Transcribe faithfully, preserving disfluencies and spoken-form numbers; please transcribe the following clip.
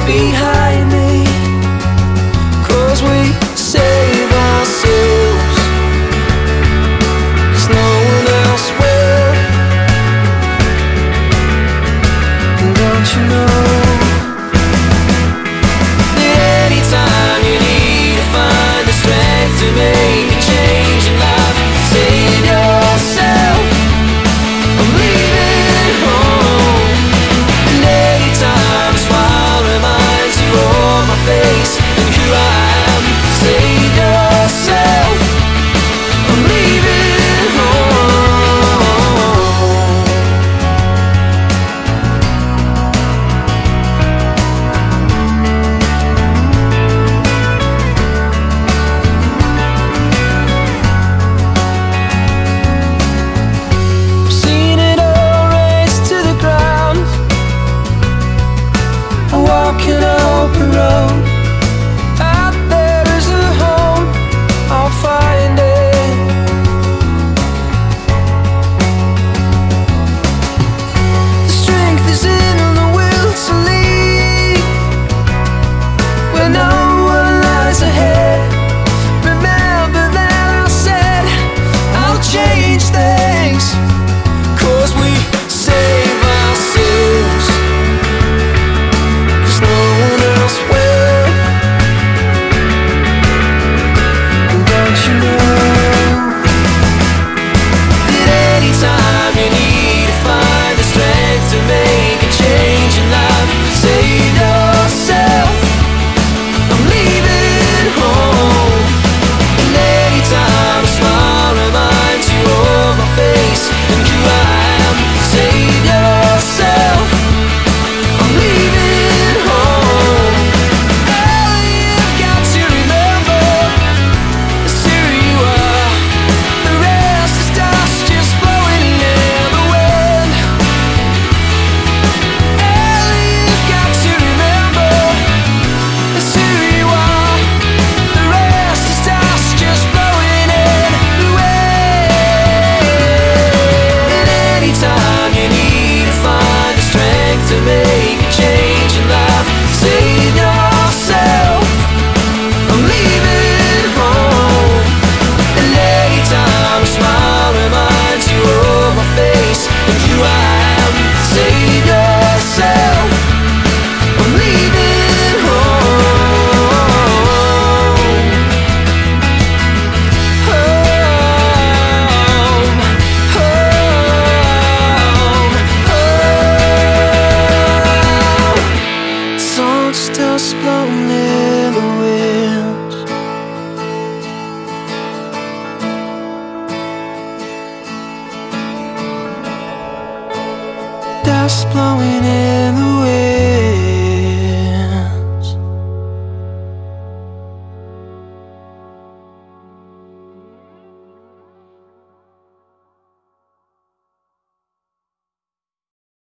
behind me, 'cause we save ourselves, 'cause no one else will. And don't you know that anytime you need to find the strength to make a change in life, save yourself, I'm leaving home. And anytime a smile reminds you of my face and who I am, save yourself, I'm leaving home. I've seen it all race to the ground, I walk an open road.